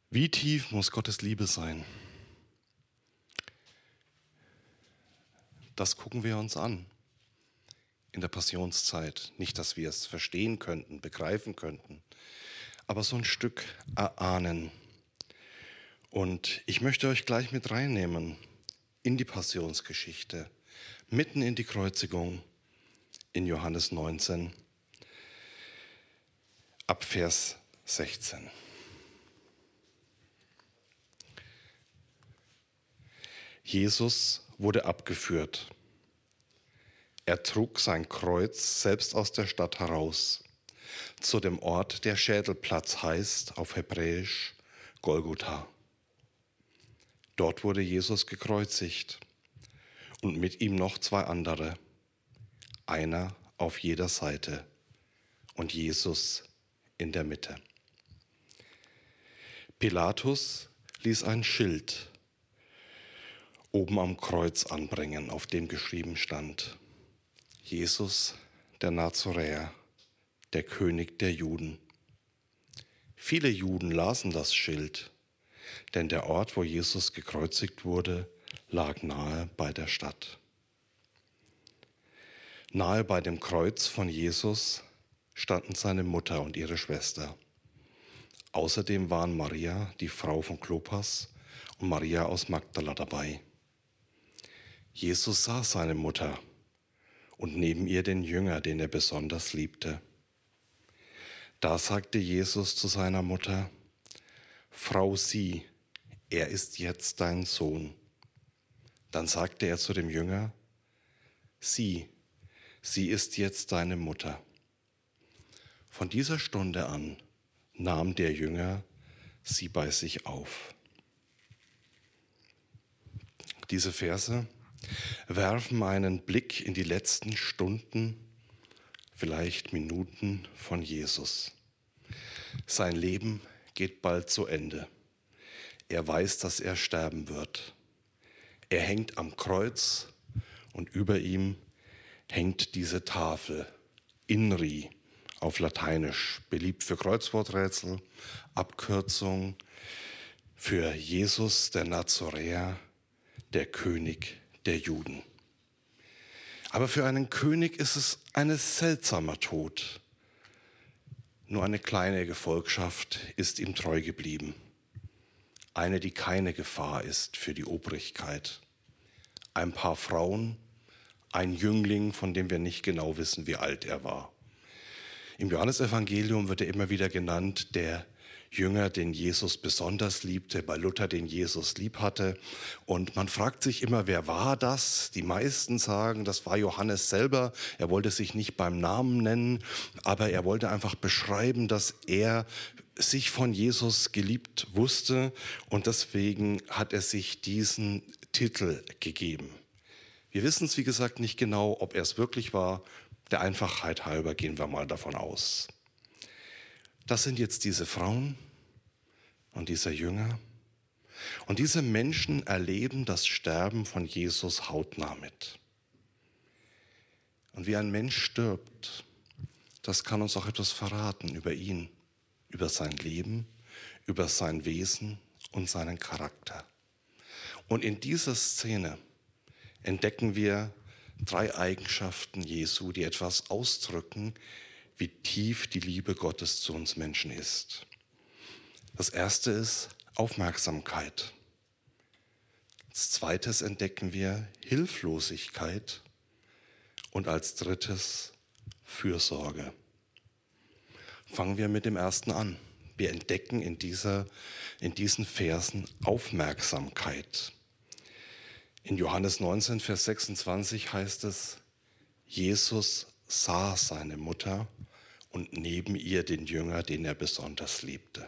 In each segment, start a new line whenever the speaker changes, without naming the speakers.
Wie tief muss Gottes Liebe sein? Das gucken wir uns an in der Passionszeit. Nicht, dass wir es verstehen könnten, begreifen könnten, aber so ein Stück erahnen. Und ich möchte euch gleich mit reinnehmen in die Passionsgeschichte, mitten in die Kreuzigung in Johannes 19, ab Vers 16. Jesus wurde abgeführt. Er trug sein Kreuz selbst aus der Stadt heraus, zu dem Ort, der Schädelplatz heißt, auf Hebräisch Golgotha. Dort wurde Jesus gekreuzigt und mit ihm noch zwei andere, einer auf jeder Seite und Jesus in der Mitte. Pilatus ließ ein Schild oben am Kreuz anbringen, auf dem geschrieben stand: Jesus, der Nazaräer, der König der Juden. Viele Juden lasen das Schild, denn der Ort, wo Jesus gekreuzigt wurde, lag nahe bei der Stadt. Nahe bei dem Kreuz von Jesus standen seine Mutter und ihre Schwester. Außerdem waren Maria, die Frau von Klopas, und Maria aus Magdala dabei. Jesus sah seine Mutter und neben ihr den Jünger, den er besonders liebte. Da sagte Jesus zu seiner Mutter: Frau, sieh, er ist jetzt dein Sohn. Dann sagte er zu dem Jünger: sieh, sie ist jetzt deine Mutter. Von dieser Stunde an nahm der Jünger sie bei sich auf. Diese Verse werfen einen Blick in die letzten Stunden, vielleicht Minuten von Jesus. Sein Leben geht bald zu Ende. Er weiß, dass er sterben wird. Er hängt am Kreuz und über ihm hängt diese Tafel, INRI auf Lateinisch, beliebt für Kreuzworträtsel, Abkürzung für Jesus, der Nazaräer, der König der Juden. Aber für einen König ist es ein seltsamer Tod. Nur eine kleine Gefolgschaft ist ihm treu geblieben. Eine, die keine Gefahr ist für die Obrigkeit. Ein paar Frauen, ein Jüngling, von dem wir nicht genau wissen, wie alt er war. Im Johannesevangelium wird er immer wieder genannt, der Jünger, den Jesus besonders liebte, bei Luther den Jesus lieb hatte. Und man fragt sich immer, wer war das? Die meisten sagen, das war Johannes selber. Er wollte sich nicht beim Namen nennen, aber er wollte einfach beschreiben, dass er sich von Jesus geliebt wusste. Und deswegen hat er sich diesen Titel gegeben. Wir wissen es, wie gesagt, nicht genau, ob er es wirklich war. Der Einfachheit halber gehen wir mal davon aus. Das sind jetzt diese Frauen und dieser Jünger. Und diese Menschen erleben das Sterben von Jesus hautnah mit. Und wie ein Mensch stirbt, das kann uns auch etwas verraten über ihn, über sein Leben, über sein Wesen und seinen Charakter. Und in dieser Szene entdecken wir drei Eigenschaften Jesu, die etwas ausdrücken, wie tief die Liebe Gottes zu uns Menschen ist. Das erste ist Aufmerksamkeit. Als zweites entdecken wir Hilflosigkeit und als drittes Fürsorge. Fangen wir mit dem ersten an. Wir entdecken in diesen Versen Aufmerksamkeit. In Johannes 19, Vers 26 heißt es: Jesus sah seine Mutter und neben ihr den Jünger, den er besonders liebte.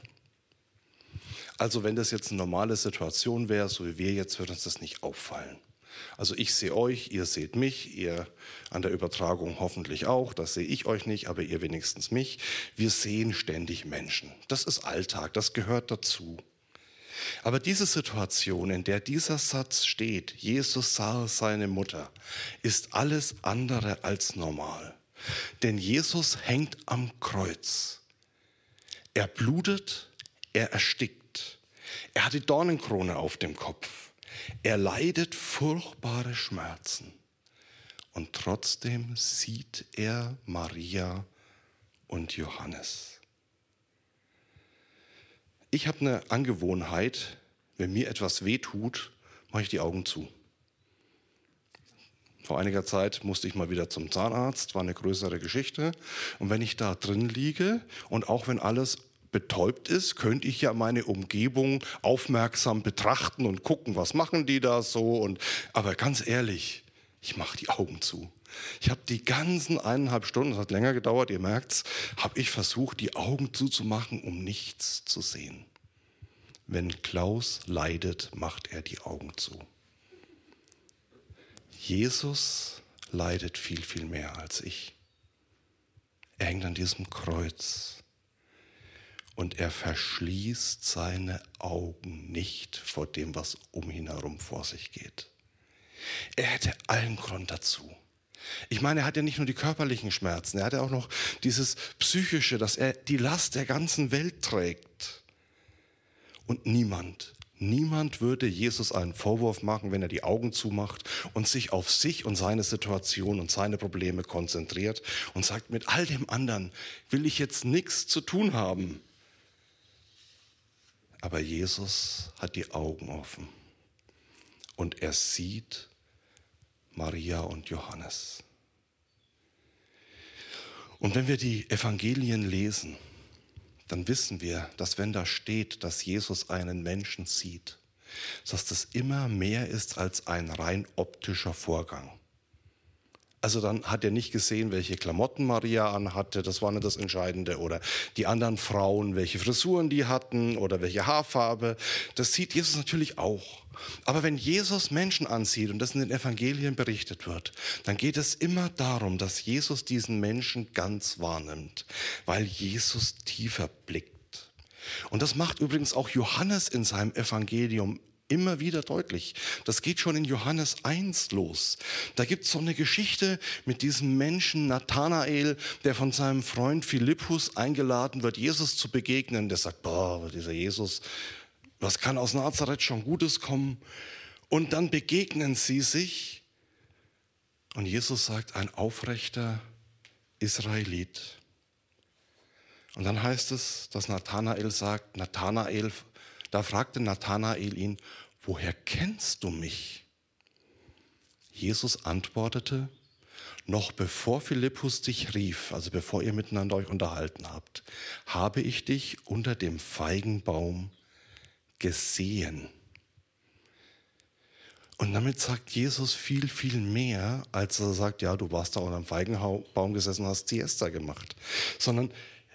Also wenn das jetzt eine normale Situation wäre, so wie wir jetzt, würde uns das nicht auffallen. Also ich sehe euch, ihr seht mich, ihr an der Übertragung hoffentlich auch, das sehe ich euch nicht, aber ihr wenigstens mich. Wir sehen ständig Menschen. Das ist Alltag, das gehört dazu. Aber diese Situation, in der dieser Satz steht, Jesus sah seine Mutter, ist alles andere als normal. Denn Jesus hängt am Kreuz. Er blutet, er erstickt. Er hat die Dornenkrone auf dem Kopf. Er leidet furchtbare Schmerzen. Und trotzdem sieht er Maria und Johannes. Ich habe eine Angewohnheit, wenn mir etwas wehtut, mache ich die Augen zu. Vor einiger Zeit musste ich mal wieder zum Zahnarzt, war eine größere Geschichte. Und wenn ich da drin liege und auch wenn alles betäubt ist, könnte ich ja meine Umgebung aufmerksam betrachten und gucken, was machen die da so. Aber ganz ehrlich, ich mache die Augen zu. Ich habe die ganzen 1,5 Stunden, das hat länger gedauert, ihr merkt's, habe ich versucht, die Augen zuzumachen, um nichts zu sehen. Wenn Klaus leidet, macht er die Augen zu. Jesus leidet viel, viel mehr als ich. Er hängt an diesem Kreuz und er verschließt seine Augen nicht vor dem, was um ihn herum vor sich geht. Er hätte allen Grund dazu. Ich meine, er hat ja nicht nur die körperlichen Schmerzen, er hat ja auch noch dieses Psychische, dass er die Last der ganzen Welt trägt. Und niemand würde Jesus einen Vorwurf machen, wenn er die Augen zumacht und sich auf sich und seine Situation und seine Probleme konzentriert und sagt, mit all dem anderen will ich jetzt nichts zu tun haben. Aber Jesus hat die Augen offen und er sieht Maria und Johannes. Und wenn wir die Evangelien lesen, dann wissen wir, dass wenn da steht, dass Jesus einen Menschen sieht, dass das immer mehr ist als ein rein optischer Vorgang. Also dann hat er nicht gesehen, welche Klamotten Maria anhatte, das war nicht das Entscheidende, oder die anderen Frauen, welche Frisuren die hatten oder welche Haarfarbe. Das sieht Jesus natürlich auch. Aber wenn Jesus Menschen ansieht und das in den Evangelien berichtet wird, dann geht es immer darum, dass Jesus diesen Menschen ganz wahrnimmt, weil Jesus tiefer blickt. Und das macht übrigens auch Johannes in seinem Evangelium immer wieder deutlich. Das geht schon in Johannes 1 los. Da gibt es so eine Geschichte mit diesem Menschen Nathanael, der von seinem Freund Philippus eingeladen wird, Jesus zu begegnen. Der sagt, boah, dieser Jesus, was kann aus Nazareth schon Gutes kommen? Und dann begegnen sie sich und Jesus sagt, ein aufrechter Israelit. Und dann heißt es, dass Nathanael sagt, da fragte Nathanael ihn, woher kennst du mich? Jesus antwortete, noch bevor Philippus dich rief, also bevor ihr miteinander euch unterhalten habt, habe ich dich unter dem Feigenbaum gesehen. Und damit sagt Jesus viel, viel mehr, als er sagt, ja, du warst da unter dem Feigenbaum gesessen und hast Siesta gemacht. Sondern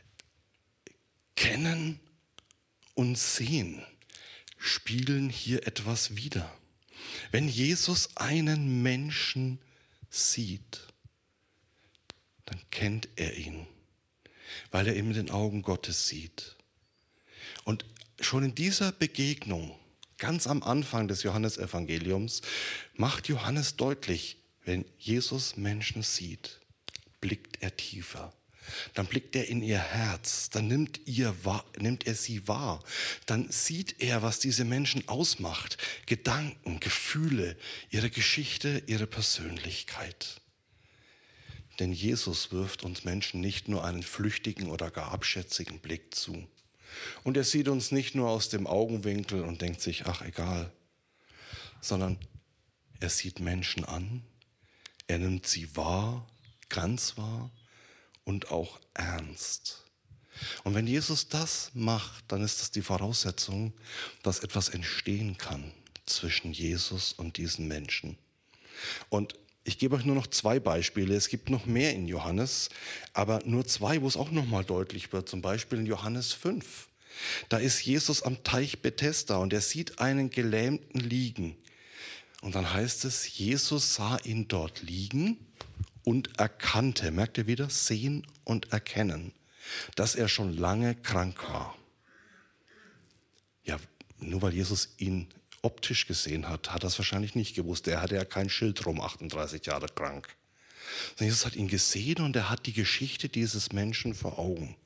kennen und sehen spiegeln hier etwas wider. Wenn Jesus einen Menschen sieht, dann kennt er ihn, weil er ihn mit den Augen Gottes sieht. Und schon in dieser Begegnung, ganz am Anfang des Johannesevangeliums, macht Johannes deutlich, wenn Jesus Menschen sieht, blickt er tiefer. Dann blickt er in ihr Herz, dann nimmt er sie wahr, dann sieht er, was diese Menschen ausmacht, Gedanken, Gefühle, ihre Geschichte, ihre Persönlichkeit. Denn Jesus wirft uns Menschen nicht nur einen flüchtigen oder gar abschätzigen Blick zu. Und er sieht uns nicht nur aus dem Augenwinkel und denkt sich, ach egal, sondern er sieht Menschen an, er nimmt sie wahr, ganz wahr, und auch ernst. Und wenn Jesus das macht, dann ist das die Voraussetzung, dass etwas entstehen kann zwischen Jesus und diesen Menschen. Und ich gebe euch nur noch 2 Beispiele. Es gibt noch mehr in Johannes, aber nur 2, wo es auch nochmal deutlich wird. Zum Beispiel in Johannes 5. Da ist Jesus am Teich Bethesda und er sieht einen Gelähmten liegen. Und dann heißt es, Jesus sah ihn dort liegen und erkannte, merkt ihr wieder, sehen und erkennen, dass er schon lange krank war. Ja, nur weil Jesus ihn optisch gesehen hat, hat er es wahrscheinlich nicht gewusst. Er hatte ja kein Schild rum, 38 Jahre krank. Jesus hat ihn gesehen und er hat die Geschichte dieses Menschen vor Augen.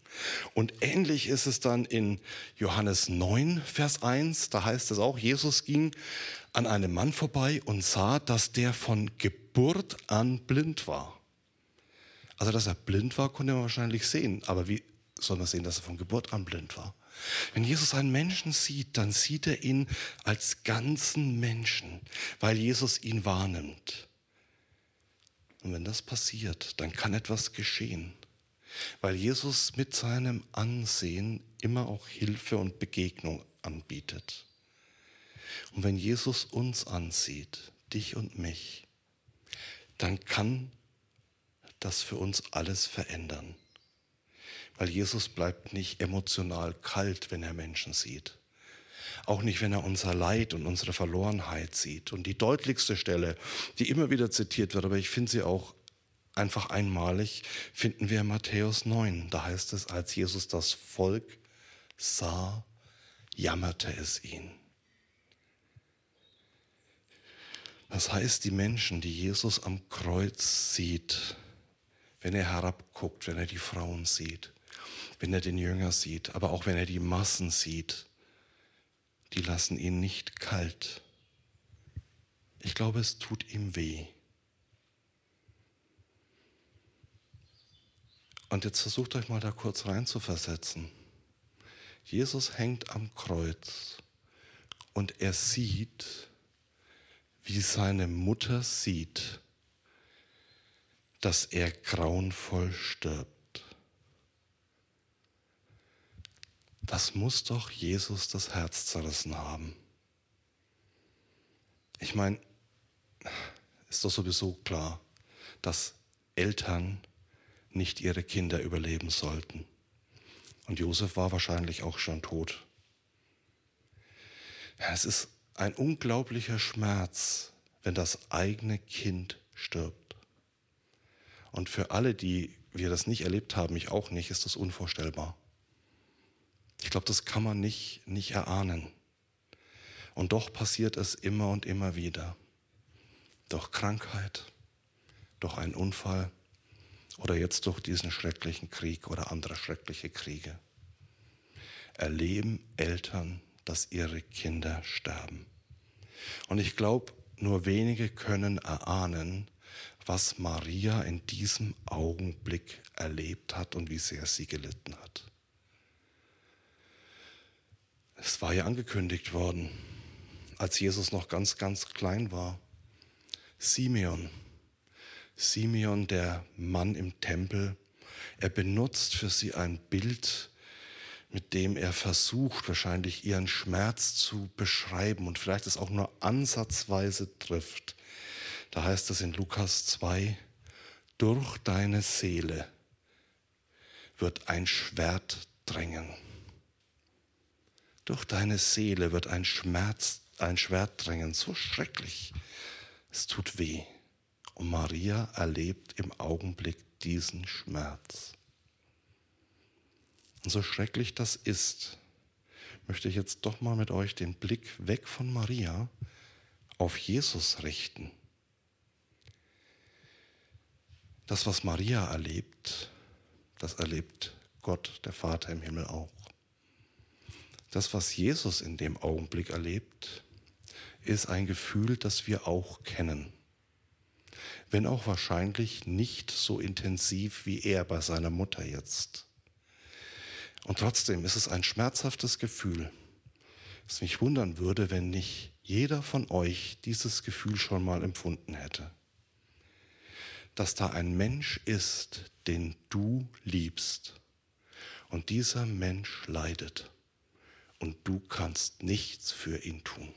Und ähnlich ist es dann in Johannes 9, Vers 1. Da heißt es auch, Jesus ging an einem Mann vorbei und sah, dass der von Geburt an blind war. Also, dass er blind war, konnte man wahrscheinlich sehen. Aber wie soll man sehen, dass er von Geburt an blind war? Wenn Jesus einen Menschen sieht, dann sieht er ihn als ganzen Menschen, weil Jesus ihn wahrnimmt. Und wenn das passiert, dann kann etwas geschehen, weil Jesus mit seinem Ansehen immer auch Hilfe und Begegnung anbietet. Und wenn Jesus uns ansieht, dich und mich, dann kann das für uns alles verändern. Weil Jesus bleibt nicht emotional kalt, wenn er Menschen sieht. Auch nicht, wenn er unser Leid und unsere Verlorenheit sieht. Und die deutlichste Stelle, die immer wieder zitiert wird, aber ich finde sie auch einfach einmalig, finden wir in Matthäus 9. Da heißt es, als Jesus das Volk sah, jammerte es ihn. Das heißt, die Menschen, die Jesus am Kreuz sieht, wenn er herabguckt, wenn er die Frauen sieht, wenn er den Jünger sieht, aber auch wenn er die Massen sieht, die lassen ihn nicht kalt. Ich glaube, es tut ihm weh. Und jetzt versucht euch mal da kurz reinzuversetzen. Jesus hängt am Kreuz und er sieht, wie seine Mutter sieht, dass er grauenvoll stirbt. Das muss doch Jesus das Herz zerrissen haben. Ich meine, ist doch sowieso klar, dass Eltern nicht ihre Kinder überleben sollten. Und Josef war wahrscheinlich auch schon tot. Es ist ein unglaublicher Schmerz, wenn das eigene Kind stirbt. Und für alle, die wir das nicht erlebt haben, ich auch nicht, ist das unvorstellbar. Ich glaube, das kann man nicht erahnen. Und doch passiert es immer und immer wieder. Durch Krankheit, durch einen Unfall oder jetzt durch diesen schrecklichen Krieg oder andere schreckliche Kriege. Erleben Eltern, dass ihre Kinder sterben. Und ich glaube, nur wenige können erahnen, was Maria in diesem Augenblick erlebt hat und wie sehr sie gelitten hat. Es war ja angekündigt worden, als Jesus noch ganz, ganz klein war. Simeon, der Mann im Tempel, er benutzt für sie ein Bild, mit dem er versucht, wahrscheinlich ihren Schmerz zu beschreiben und vielleicht es auch nur ansatzweise trifft. Da heißt es in Lukas 2, durch deine Seele wird ein Schwert drängen. Durch deine Seele wird ein Schwert drängen, so schrecklich. Es tut weh. Und Maria erlebt im Augenblick diesen Schmerz. Und so schrecklich das ist, möchte ich jetzt doch mal mit euch den Blick weg von Maria auf Jesus richten. Das, was Maria erlebt, das erlebt Gott, der Vater im Himmel auch. Das, was Jesus in dem Augenblick erlebt, ist ein Gefühl, das wir auch kennen. Wenn auch wahrscheinlich nicht so intensiv wie er bei seiner Mutter jetzt. Und trotzdem ist es ein schmerzhaftes Gefühl, das mich wundern würde, wenn nicht jeder von euch dieses Gefühl schon mal empfunden hätte. Dass da ein Mensch ist, den du liebst und dieser Mensch leidet. Und du kannst nichts für ihn tun.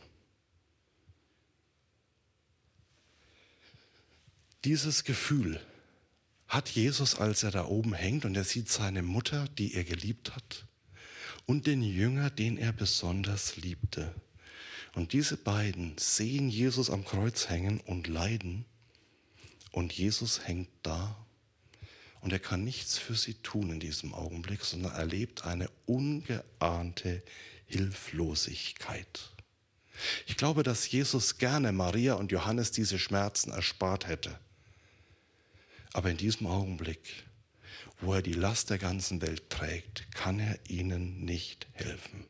Dieses Gefühl hat Jesus, als er da oben hängt und er sieht seine Mutter, die er geliebt hat, und den Jünger, den er besonders liebte. Und diese beiden sehen Jesus am Kreuz hängen und leiden. Und Jesus hängt da und er kann nichts für sie tun in diesem Augenblick, sondern erlebt eine ungeahnte Hilflosigkeit. Ich glaube, dass Jesus gerne Maria und Johannes diese Schmerzen erspart hätte. Aber in diesem Augenblick, wo er die Last der ganzen Welt trägt, kann er ihnen nicht helfen.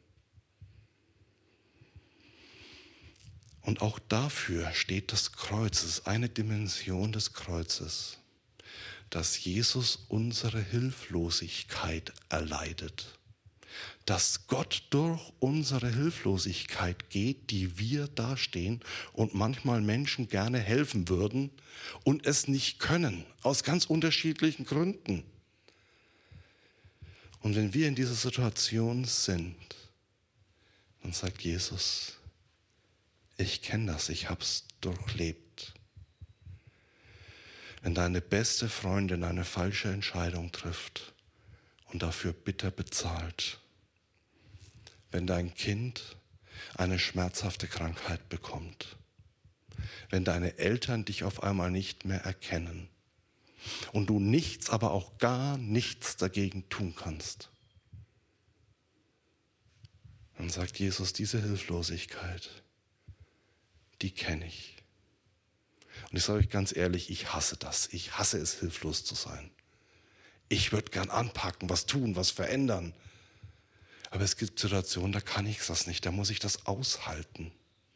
Und auch dafür steht das Kreuz, es ist eine Dimension des Kreuzes, dass Jesus unsere Hilflosigkeit erleidet. Dass Gott durch unsere Hilflosigkeit geht, die wir dastehen und manchmal Menschen gerne helfen würden und es nicht können, aus ganz unterschiedlichen Gründen. Und wenn wir in dieser Situation sind, dann sagt Jesus, ich kenne das, ich habe es durchlebt. Wenn deine beste Freundin eine falsche Entscheidung trifft und dafür bitter bezahlt, wenn dein Kind eine schmerzhafte Krankheit bekommt, wenn deine Eltern dich auf einmal nicht mehr erkennen und du nichts, aber auch gar nichts dagegen tun kannst, dann sagt Jesus, diese Hilflosigkeit, die kenne ich. Und ich sage euch ganz ehrlich, ich hasse das. Ich hasse es, hilflos zu sein. Ich würde gern anpacken, was tun, was verändern. Aber es gibt Situationen, da kann ich das nicht, da muss ich das aushalten.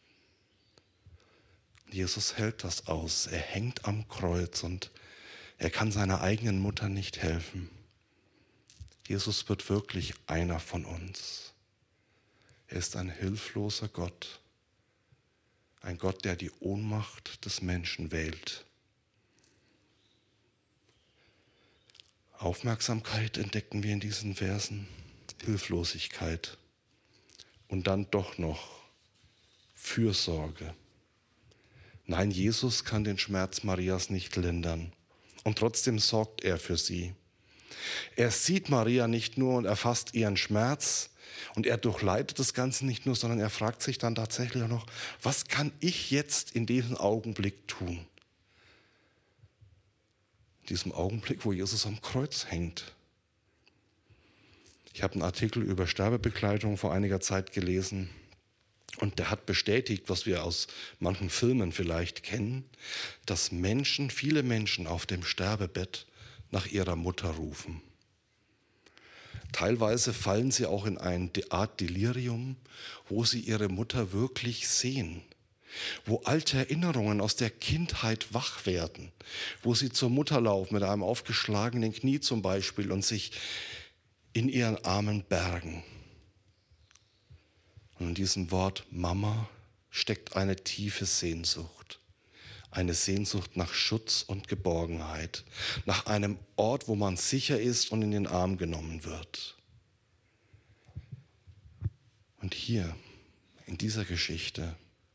Jesus hält das aus, er hängt am Kreuz und er kann seiner eigenen Mutter nicht helfen. Jesus wird wirklich einer von uns. Er ist ein hilfloser Gott, ein Gott, der die Ohnmacht des Menschen wählt. Aufmerksamkeit entdecken wir in diesen Versen. Hilflosigkeit und dann doch noch Fürsorge. Nein, Jesus kann den Schmerz Marias nicht lindern und trotzdem sorgt er für sie. Er sieht Maria nicht nur und erfasst ihren Schmerz und er durchleidet das Ganze nicht nur, sondern er fragt sich dann tatsächlich auch noch, was kann ich jetzt in diesem Augenblick tun? In diesem Augenblick, wo Jesus am Kreuz hängt. Ich habe einen Artikel über Sterbebegleitung vor einiger Zeit gelesen und der hat bestätigt, was wir aus manchen Filmen vielleicht kennen, dass viele Menschen auf dem Sterbebett nach ihrer Mutter rufen. Teilweise fallen sie auch in eine Art Delirium, wo sie ihre Mutter wirklich sehen, wo alte Erinnerungen aus der Kindheit wach werden, wo sie zur Mutter laufen mit einem aufgeschlagenen Knie zum Beispiel und sich in ihren Armen bergen. Und in diesem Wort Mama steckt eine tiefe Sehnsucht. Eine Sehnsucht nach Schutz und Geborgenheit. Nach einem Ort, wo man sicher ist und in den Arm genommen wird. Und hier, in dieser Geschichte,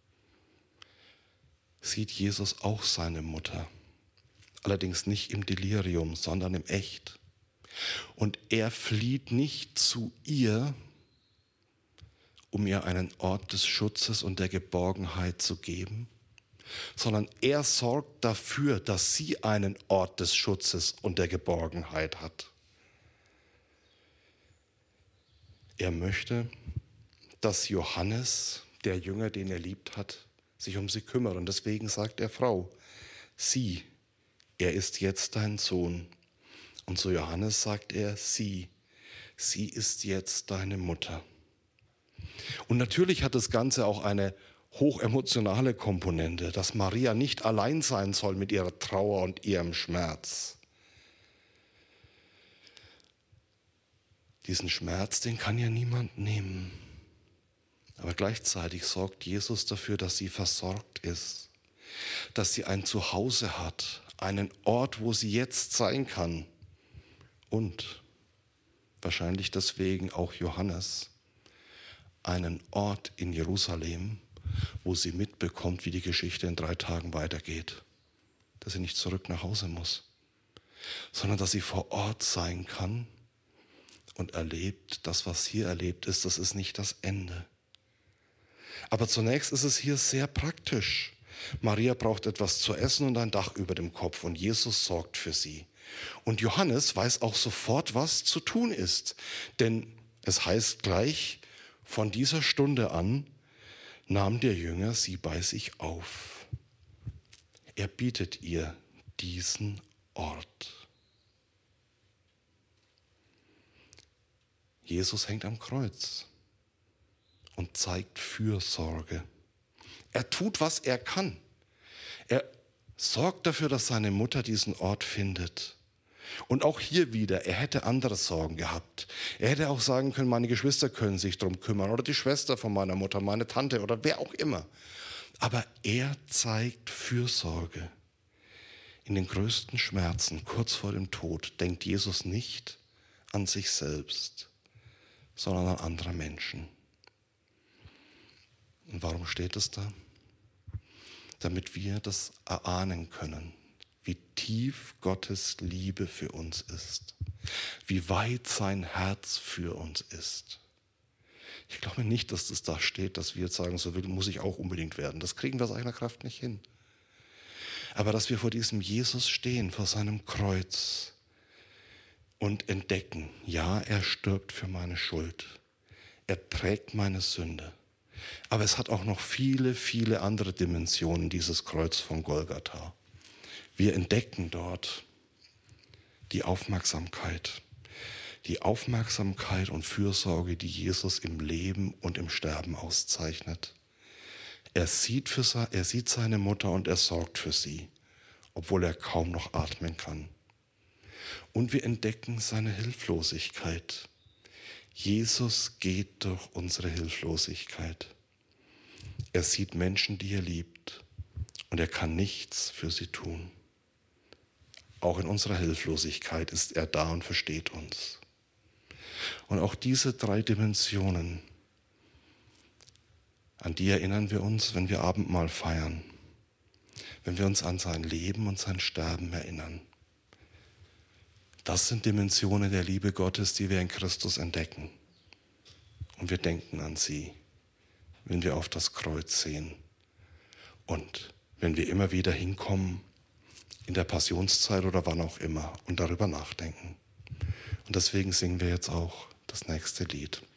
sieht Jesus auch seine Mutter. Allerdings nicht im Delirium, sondern im Echt. Und er flieht nicht zu ihr, um ihr einen Ort des Schutzes und der Geborgenheit zu geben, sondern er sorgt dafür, dass sie einen Ort des Schutzes und der Geborgenheit hat. Er möchte, dass Johannes, der Jünger, den er liebt hat, sich um sie kümmert. Und deswegen sagt er, Frau, sieh, er ist jetzt dein Sohn. Und zu Johannes sagt er, sie ist jetzt deine Mutter. Und natürlich hat das Ganze auch eine hochemotionale Komponente, dass Maria nicht allein sein soll mit ihrer Trauer und ihrem Schmerz. Diesen Schmerz, den kann ja niemand nehmen. Aber gleichzeitig sorgt Jesus dafür, dass sie versorgt ist, dass sie ein Zuhause hat, einen Ort, wo sie jetzt sein kann. Und wahrscheinlich deswegen auch Johannes, einen Ort in Jerusalem, wo sie mitbekommt, wie die Geschichte in 3 Tagen weitergeht. Dass sie nicht zurück nach Hause muss, sondern dass sie vor Ort sein kann und erlebt, das, was hier erlebt ist, das ist nicht das Ende. Aber zunächst ist es hier sehr praktisch. Maria braucht etwas zu essen und ein Dach über dem Kopf und Jesus sorgt für sie. Und Johannes weiß auch sofort, was zu tun ist. Denn es heißt gleich, von dieser Stunde an nahm der Jünger sie bei sich auf. Er bietet ihr diesen Ort. Jesus hängt am Kreuz und zeigt Fürsorge. Er tut, was er kann. Er sorgt dafür, dass seine Mutter diesen Ort findet. Und auch hier wieder, er hätte andere Sorgen gehabt. Er hätte auch sagen können, meine Geschwister können sich darum kümmern oder die Schwester von meiner Mutter, meine Tante oder wer auch immer. Aber er zeigt Fürsorge. In den größten Schmerzen, kurz vor dem Tod, denkt Jesus nicht an sich selbst, sondern an andere Menschen. Und warum steht es da? Damit wir das erahnen können, wie tief Gottes Liebe für uns ist, wie weit sein Herz für uns ist. Ich glaube nicht, dass das da steht, dass wir jetzt sagen, so muss ich auch unbedingt werden. Das kriegen wir aus eigener Kraft nicht hin. Aber dass wir vor diesem Jesus stehen, vor seinem Kreuz und entdecken, ja, er stirbt für meine Schuld. Er trägt meine Sünde. Aber es hat auch noch viele, viele andere Dimensionen, dieses Kreuz von Golgatha. Wir entdecken dort die Aufmerksamkeit und Fürsorge, die Jesus im Leben und im Sterben auszeichnet. Er sieht seine Mutter und er sorgt für sie, obwohl er kaum noch atmen kann. Und wir entdecken seine Hilflosigkeit. Jesus geht durch unsere Hilflosigkeit. Er sieht Menschen, die er liebt, und er kann nichts für sie tun. Auch in unserer Hilflosigkeit ist er da und versteht uns. Und auch diese 3 Dimensionen, an die erinnern wir uns, wenn wir Abendmahl feiern, wenn wir uns an sein Leben und sein Sterben erinnern. Das sind Dimensionen der Liebe Gottes, die wir in Christus entdecken. Und wir denken an sie, wenn wir auf das Kreuz sehen und wenn wir immer wieder hinkommen, in der Passionszeit oder wann auch immer, und darüber nachdenken. Und deswegen singen wir jetzt auch das nächste Lied.